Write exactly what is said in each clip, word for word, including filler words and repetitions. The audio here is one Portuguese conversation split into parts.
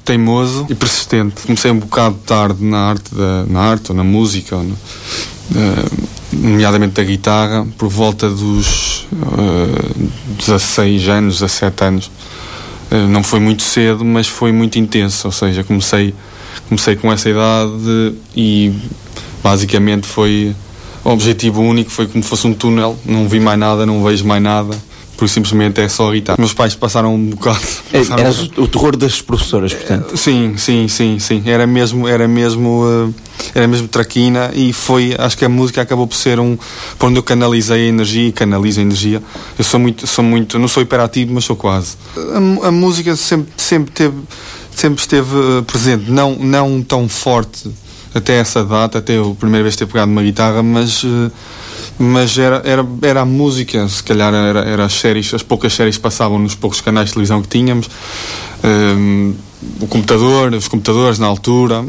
teimoso e persistente. Comecei um bocado tarde na arte, da, na arte ou na música, ou no, uh, nomeadamente da guitarra, por volta dos uh, dezasseis anos, dezassete anos. Uh, não foi muito cedo, mas foi muito intenso, ou seja, comecei, comecei com essa idade e basicamente foi o objetivo único, foi como fosse um túnel, não vi mais nada, não vejo mais nada, por simplesmente é só guitarra. Meus pais passaram um bocado... Passaram Eras um... o terror das professoras, portanto? Sim, sim, sim, sim. Era mesmo, era mesmo, uh, era mesmo traquina e foi, acho que a música acabou por ser um... por onde eu canalizei a energia e canalizo a energia. Eu sou muito, sou muito, não sou hiperativo, mas sou quase. A, a música sempre, sempre, teve, sempre esteve uh, presente, não, não tão forte até essa data, até a primeira vez ter pegado uma guitarra, mas... Uh, mas era, era, era a música, se calhar era, era as séries, as poucas séries que passavam nos poucos canais de televisão que tínhamos, um, o computador, os computadores na altura.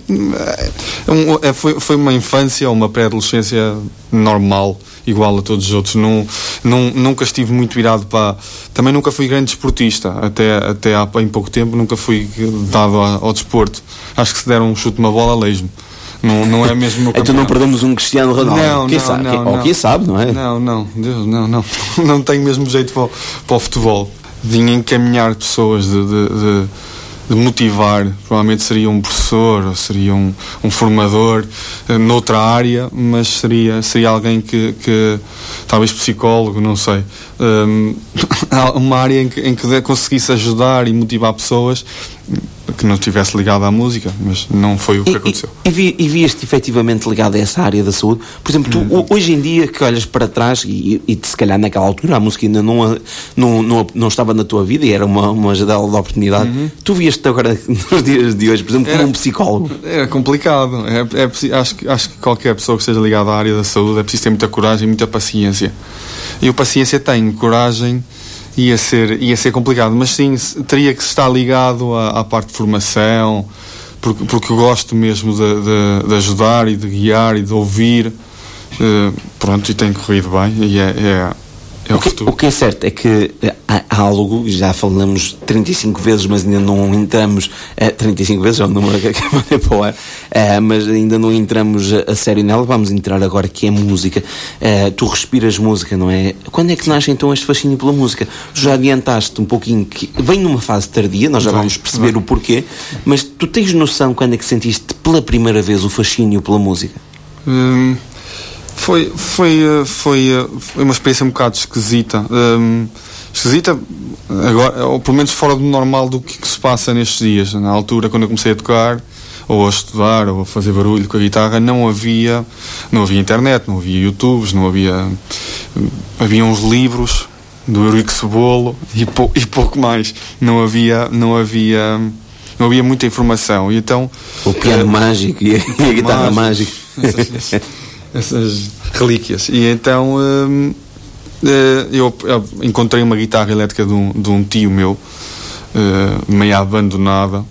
Um, foi, foi uma infância, uma pré-adolescência normal, igual a todos os outros. Não, não, nunca estive muito virado para... Também nunca fui grande desportista, até, até há em pouco tempo nunca fui dado ao, ao desporto. Acho que se der um chute uma bola, leijo-me. Não, não é mesmo o meu Então não perdemos um Cristiano Ronaldo. Não, quem não, sabe, não, quem, não. Ou quem sabe, não é? Não, não, Deus, não, não. Não tenho mesmo jeito para o, para o futebol. De encaminhar pessoas, de, de, de, de motivar. Provavelmente seria um professor, ou seria um, um formador uh, noutra área, mas seria, seria alguém que, que talvez psicólogo, não sei. Um, uma área em que, em que conseguisse ajudar e motivar pessoas que não estivesse ligado à música, mas não foi o que e, aconteceu. E, e, e vieste efetivamente ligado a essa área da saúde? Por exemplo, tu, hum. hoje em dia que olhas para trás e, e se calhar naquela altura a música ainda não, não, não, não estava na tua vida e era uma, uma janela de oportunidade, uhum. Tu vieste agora nos dias de hoje, por exemplo, como era, um psicólogo? Era complicado. É, é, acho, acho que qualquer pessoa que esteja ligada à área da saúde é preciso ter muita coragem e muita paciência. E eu paciência tenho, coragem ia ser, ia ser complicado, mas sim, teria que estar ligado à, à parte de formação, porque, porque eu gosto mesmo de, de, de ajudar e de guiar e de ouvir, uh, pronto, e tem corrido bem, e é, é, é o, o, que, futuro. O que é certo é que há, há algo, já falamos trinta e cinco vezes, mas ainda não entramos, uh, trinta e cinco vezes é o número que acaba de pôr, uh, mas ainda não entramos a, a sério nela. Vamos entrar agora, que é música. Uh, tu respiras música, não é? Quando é que nasce então este fascínio pela música? Tu já adiantaste um pouquinho, que vem numa fase tardia, nós já vamos perceber o porquê, mas tu tens noção quando é que sentiste pela primeira vez o fascínio pela música? Hum... Foi, foi, foi, foi uma experiência um bocado esquisita. Um, esquisita, agora, ou pelo menos fora do normal do que, que se passa nestes dias. Na altura, quando eu comecei a tocar, ou a estudar, ou a fazer barulho com a guitarra, não havia, não havia internet, não havia YouTubes, não havia... Havia uns livros do Eurico Cebolo e, pou, e pouco mais. Não havia... Não havia não havia muita informação. E então... O piano uh, mágico e a, e a guitarra mágica. Essas, essas relíquias. E então hum, eu, eu encontrei uma guitarra elétrica de um, de um tio meu, uh, meio abandonada,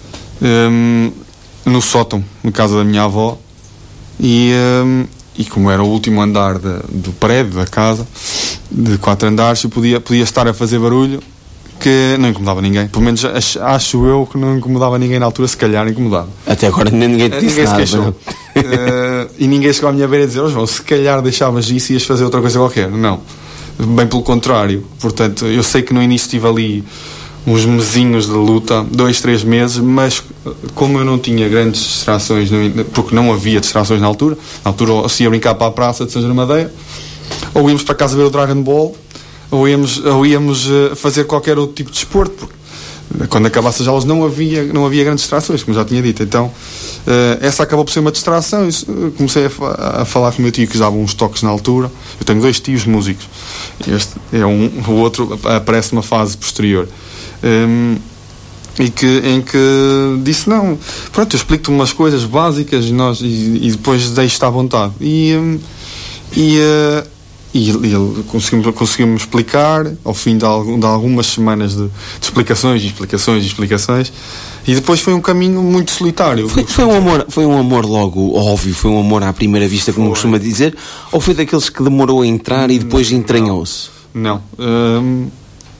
um, no sótão, na casa da minha avó, e, um, e como era o último andar de, do prédio, da casa, de quatro andares, eu podia, podia estar a fazer barulho que não incomodava ninguém. Pelo menos acho, acho eu que não incomodava ninguém na altura, se calhar incomodava. Até agora ninguém te disse ninguém nada. Se queixou. uh, e ninguém chegou à minha beira a dizer: oh, João, se calhar deixavas isso e ias fazer outra coisa qualquer. Não. Bem pelo contrário. Portanto, eu sei que no início tive ali uns mesinhos de luta, dois, três meses, mas como eu não tinha grandes distrações, porque não havia distrações na altura, na altura ou se ia brincar para a praça de São João da Madeira, ou íamos para casa ver o Dragon Ball, ou íamos, ou íamos uh, fazer qualquer outro tipo de desporto, porque quando acabasse as aulas não havia, não havia grandes distrações, como já tinha dito. Então uh, essa acabou por ser uma distração. Isso, uh, comecei a, a falar com o meu tio, que dava uns toques na altura. Eu tenho dois tios músicos, este é um, o outro aparece numa fase posterior, um, e que, em que disse: não, pronto, eu explico-te umas coisas básicas e, nós, e, e depois deixo-te à vontade. E, um, e uh, E ele conseguiu-me conseguiu explicar ao fim de, algum, de algumas semanas de, de explicações e explicações e explicações, e depois foi um caminho muito solitário. Foi, foi, um, amor, foi um amor logo óbvio, foi um amor à primeira vista, como foi. Costuma dizer, ou foi daqueles que demorou a entrar e depois entranhou-se? Não. Hum,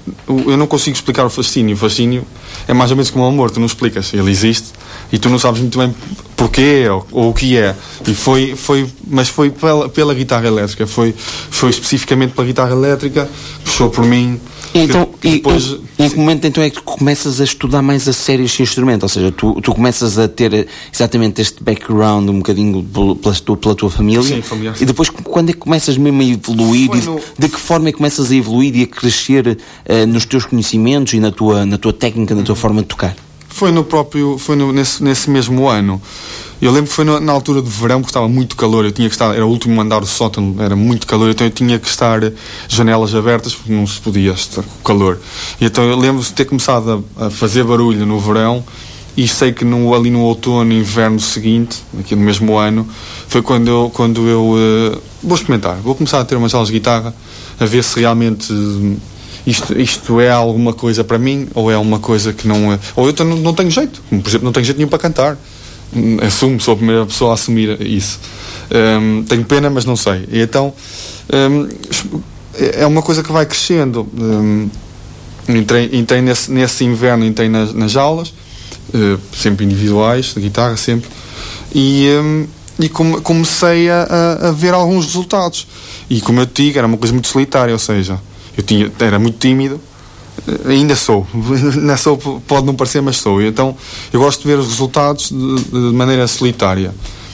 eu não consigo explicar o fascínio. O fascínio é mais ou menos como o amor, tu não explicas, ele existe e tu não sabes muito bem porquê ou, ou o que é. E foi, foi, mas foi pela, pela guitarra elétrica, foi, foi especificamente pela guitarra elétrica, puxou por mim. Então, que, que depois, e, em que momento então é que tu começas a estudar mais a sério este instrumento? Ou seja, tu, tu começas a ter exatamente este background um bocadinho pela, pela, pela tua família. Sim, familiar. E depois, quando é que começas mesmo a evoluir? E de, no... de que forma é que começas a evoluir e a crescer uh, nos teus conhecimentos e na tua, na tua técnica, na tua uhum. forma de tocar? Foi no próprio, foi no, nesse, nesse mesmo ano. Eu lembro que foi no, na altura de verão, porque estava muito calor, eu tinha que estar, era o último andar do sótão, era muito calor, então eu tinha que estar janelas abertas, porque não se podia estar com calor. E então eu lembro de ter começado a, a fazer barulho no verão, e sei que no, ali no outono e inverno seguinte, aqui no mesmo ano, foi quando eu, quando eu uh, vou experimentar, vou começar a ter umas aulas de guitarra, a ver se realmente... Uh, Isto, isto é alguma coisa para mim, ou é uma coisa que não é. Ou eu não, não tenho jeito, como, por exemplo, não tenho jeito nenhum para cantar. Assumo, sou a primeira pessoa a assumir isso. Um, tenho pena, mas não sei. E então um, é uma coisa que vai crescendo. Um, entrei entrei nesse, nesse inverno, entrei nas, nas aulas, uh, sempre individuais, de guitarra, sempre, e, um, e come, comecei a, a ver alguns resultados. E como eu te digo, era uma coisa muito solitária, ou seja. Eu tinha, era muito tímido, ainda sou, não sou, pode não parecer, mas sou. Então eu gosto de ver os resultados de, de maneira solitária.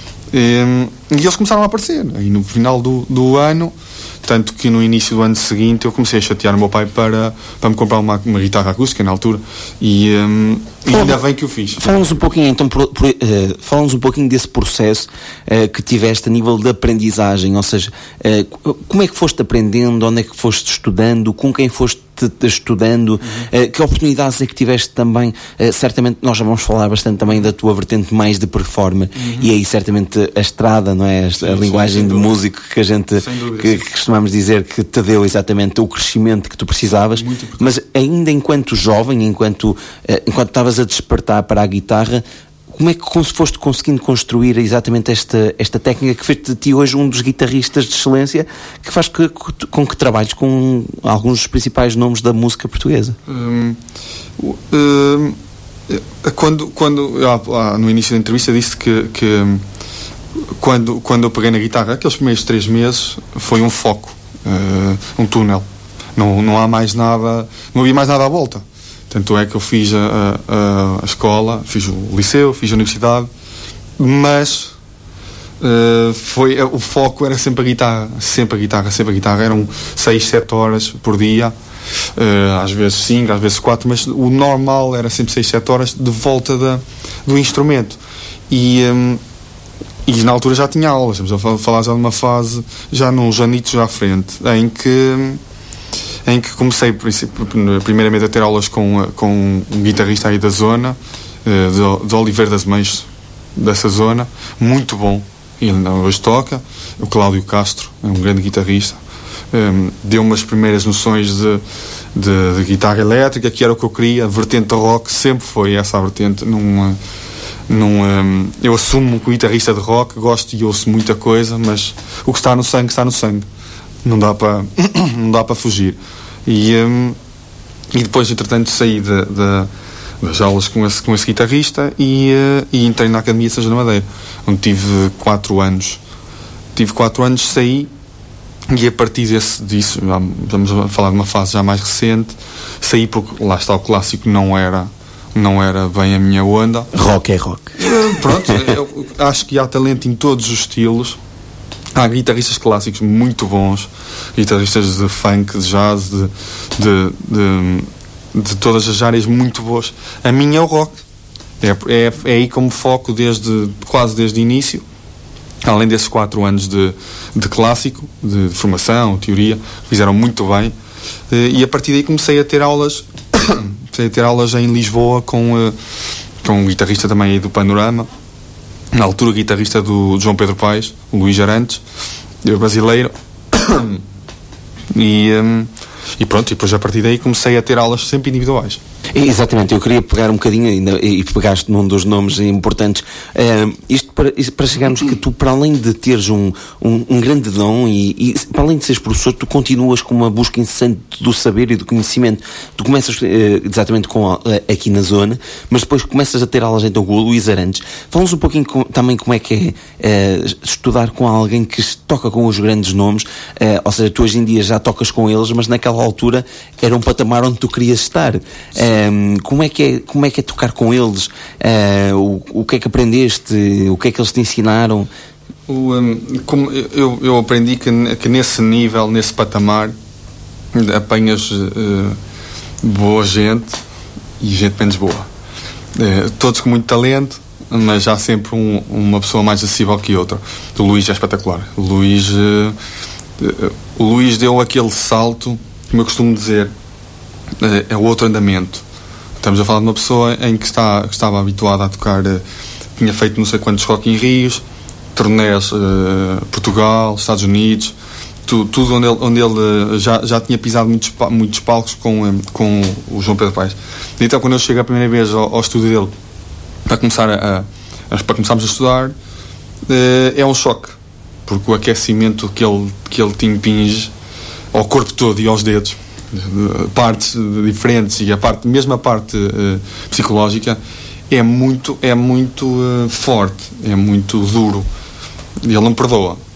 E, e eles começaram a aparecer. Aí no final do, do ano, tanto que no início do ano seguinte eu comecei a chatear o meu pai para, para me comprar uma, uma guitarra acústica na altura. E, um, e ainda bem que o fiz. Fala-nos um pouquinho então, por, por, uh, fala-nos um pouquinho desse processo uh, que tiveste a nível de aprendizagem, ou seja, uh, como é que foste aprendendo, onde é que foste estudando, com quem foste estudando, uhum. uh, que oportunidades é que tiveste também, uh, certamente nós já vamos falar bastante também da tua vertente mais de performance, uhum. e aí certamente a estrada, não é? A, sim, a linguagem sim, de músico que a gente, dúvida, que, que costumamos dizer que te deu exatamente o crescimento que tu precisavas, mas ainda enquanto jovem, enquanto uh, enquanto estavas a despertar para a guitarra, como é que foste conseguindo construir exatamente esta, esta técnica que fez de ti hoje um dos guitarristas de excelência, que faz que, com que trabalhes com alguns dos principais nomes da música portuguesa? Hum, hum, quando, quando ah, no início da entrevista disse que, que quando, quando eu peguei na guitarra, aqueles primeiros três meses foi um foco, uh, um túnel. Não, não há mais nada, não havia mais nada à volta. Tanto é que eu fiz a, a, a escola, fiz o liceu, fiz a universidade, mas uh, foi, o foco era sempre a guitarra, sempre a guitarra, sempre a guitarra. Eram seis, sete horas por dia, uh, às vezes cinco, às vezes quatro, mas o normal era sempre seis, sete horas de volta da, do instrumento. E, um, e na altura já tinha aulas, estamos a falar já de uma fase, já nos anitos à frente, em que... em que comecei primeiramente a ter aulas com, com um guitarrista aí da zona, de, de Oliveira das Mães, dessa zona, muito bom, ele hoje toca, o Cláudio Castro, é um grande guitarrista, um, deu-me as primeiras noções de, de, de guitarra elétrica, que era o que eu queria, a vertente rock, sempre foi essa a vertente. Num, num, um, eu assumo que o guitarrista de rock, gosto e ouço muita coisa, mas o que está no sangue, está no sangue. Não dá para não dá para fugir. E, um, e depois, entretanto, saí de, de, das aulas com esse, com esse guitarrista e, uh, e entrei na Academia de São João da Madeira, onde tive quatro anos. Tive quatro anos, saí, e a partir desse, disso, já, vamos falar de uma fase já mais recente, saí porque lá está, o clássico não era, não era bem a minha onda. Rock é rock. Uh, pronto, eu acho que há talento em todos os estilos. Há guitarristas clássicos muito bons, guitarristas de funk, de jazz, de, de, de, de todas as áreas muito boas. A minha é o rock. É, é, é aí como foco desde, quase desde o início, além desses quatro anos de, de clássico, de, de formação, teoria, fizeram muito bem. E a partir daí comecei a ter aulas, comecei a ter aulas em Lisboa com, com um guitarrista também aí do Panorama, na altura guitarrista do João Pedro Paes, o Luís Arantes, brasileiro, e, um, e pronto, e depois a partir daí comecei a ter aulas sempre individuais. Exatamente, eu queria pegar um bocadinho ainda, e pegaste num dos nomes importantes, uh, isto, para, isto para chegarmos que tu, para além de teres um, um, um grande dom e, e para além de seres professor, tu continuas com uma busca incessante do saber e do conhecimento. Tu começas uh, exatamente com uh, aqui na zona, mas depois começas a ter aulas então com o Luís Arantes. Fala-nos um pouquinho com, também como é que é uh, estudar com alguém que toca com os grandes nomes, uh, ou seja, tu hoje em dia já tocas com eles, mas naquela altura era um patamar onde tu querias estar. Um, como, é que é, como é que é tocar com eles? Uh, o, o que é que aprendeste? O que é que eles te ensinaram? O, um, como eu, eu aprendi que, que nesse nível, nesse patamar, apanhas uh, boa gente e gente menos boa. Uh, todos com muito talento, mas há sempre um, uma pessoa mais acessível que outra. O Luís é espetacular. O Luís, uh, uh, o Luís deu aquele salto, como eu costumo dizer, uh, é o outro andamento. Estamos a falar de uma pessoa em que, está, que estava habituada a tocar, uh, tinha feito não sei quantos Rock in Rios, turnés uh, Portugal, Estados Unidos, tu, tudo onde ele, onde ele uh, já, já tinha pisado muitos, muitos palcos com, um, com o João Pedro Paes. Então, quando eu chego a primeira vez ao, ao estúdio dele para, começar a, a, para começarmos a estudar, uh, é um choque, porque o aquecimento que ele, que ele te impinge ao corpo todo e aos dedos, partes diferentes, e a parte, mesmo a parte uh, psicológica, é muito, é muito uh, forte, é muito duro. Ele não perdoa.